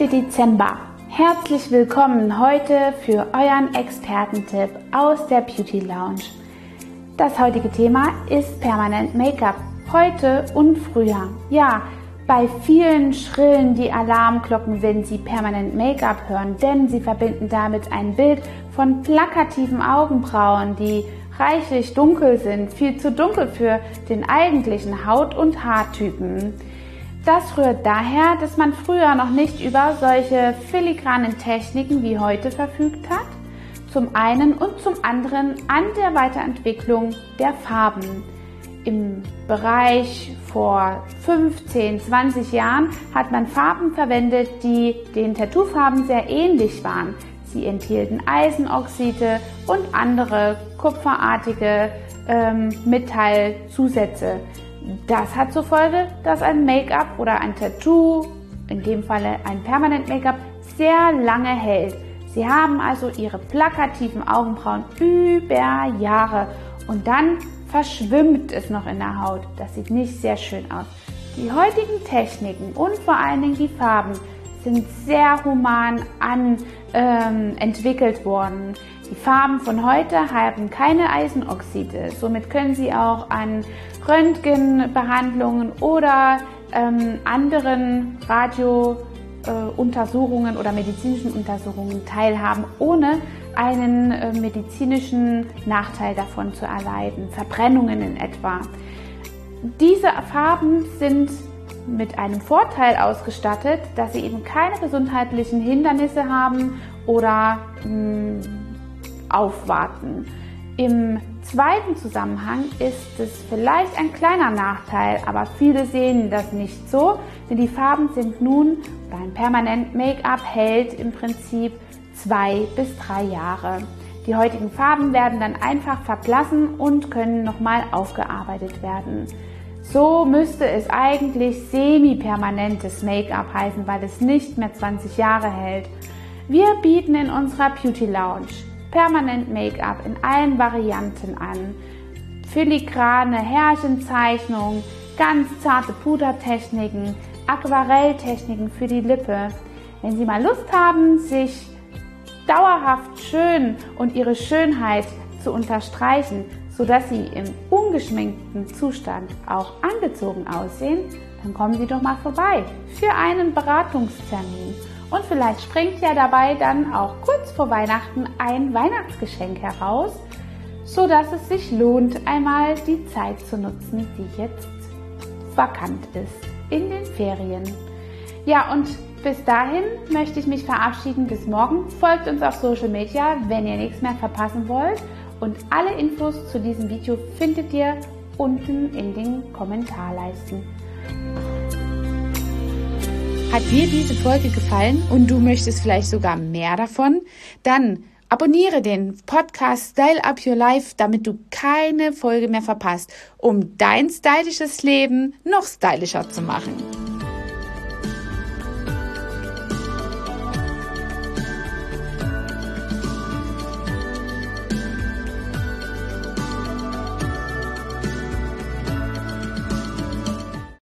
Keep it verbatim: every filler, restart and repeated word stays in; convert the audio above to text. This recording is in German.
Dezember. Herzlich willkommen heute für euren Expertentipp aus der Beauty Lounge. Das heutige Thema ist Permanent Make-up, heute und früher. Ja, bei vielen schrillen die Alarmglocken, wenn sie Permanent Make-up hören, denn sie verbinden damit ein Bild von plakativen Augenbrauen, die reichlich dunkel sind, viel zu dunkel für den eigentlichen Haut- und Haartypen. Das rührt daher, dass man früher noch nicht über solche filigranen Techniken wie heute verfügt hat, zum einen und zum anderen an der Weiterentwicklung der Farben. Im Bereich vor fünfzehn, zwanzig Jahren hat man Farben verwendet, die den Tattoo-Farben sehr ähnlich waren. Sie enthielten Eisenoxide und andere kupferartige ähm, Metallzusätze. Das hat zur Folge, dass ein Make-up oder ein Tattoo, in dem Falle ein Permanent Make-up, sehr lange hält. Sie haben also ihre plakativen Augenbrauen über Jahre und dann verschwimmt es noch in der Haut. Das sieht nicht sehr schön aus. Die heutigen Techniken und vor allen Dingen die Farben sind sehr human an, ähm, entwickelt worden. Die Farben von heute haben keine Eisenoxide, somit können sie auch an Röntgenbehandlungen oder ähm, anderen Radiountersuchungen äh, oder medizinischen Untersuchungen teilhaben, ohne einen äh, medizinischen Nachteil davon zu erleiden, Verbrennungen in etwa. Diese Farben sind mit einem Vorteil ausgestattet, dass sie eben keine gesundheitlichen Hindernisse haben oder mh, aufwarten. Im zweiten Zusammenhang ist es vielleicht ein kleiner Nachteil, aber viele sehen das nicht so, denn die Farben sind nun, beim Permanent Make-up hält im Prinzip zwei bis drei Jahre. Die heutigen Farben werden dann einfach verblassen und können nochmal aufgearbeitet werden. So müsste es eigentlich semi-permanentes Make-up heißen, weil es nicht mehr zwanzig Jahre hält. Wir bieten in unserer Beauty Lounge Permanent Make-up in allen Varianten an. Filigrane Härchenzeichnungen, ganz zarte Pudertechniken, Aquarelltechniken für die Lippe. Wenn Sie mal Lust haben, sich dauerhaft schön und Ihre Schönheit zu unterstreichen, sodass Sie im ungeschminkten Zustand auch angezogen aussehen, dann kommen Sie doch mal vorbei für einen Beratungstermin. Und vielleicht springt ja dabei dann auch kurz vor Weihnachten ein Weihnachtsgeschenk heraus, sodass es sich lohnt, einmal die Zeit zu nutzen, die jetzt vakant ist in den Ferien. Ja, und bis dahin möchte ich mich verabschieden. Bis morgen. Folgt uns auf Social Media, wenn ihr nichts mehr verpassen wollt. Und alle Infos zu diesem Video findet ihr unten in den Kommentarleisten. Hat dir diese Folge gefallen und du möchtest vielleicht sogar mehr davon? Dann abonniere den Podcast Style Up Your Life, damit du keine Folge mehr verpasst, um dein stylisches Leben noch stylischer zu machen.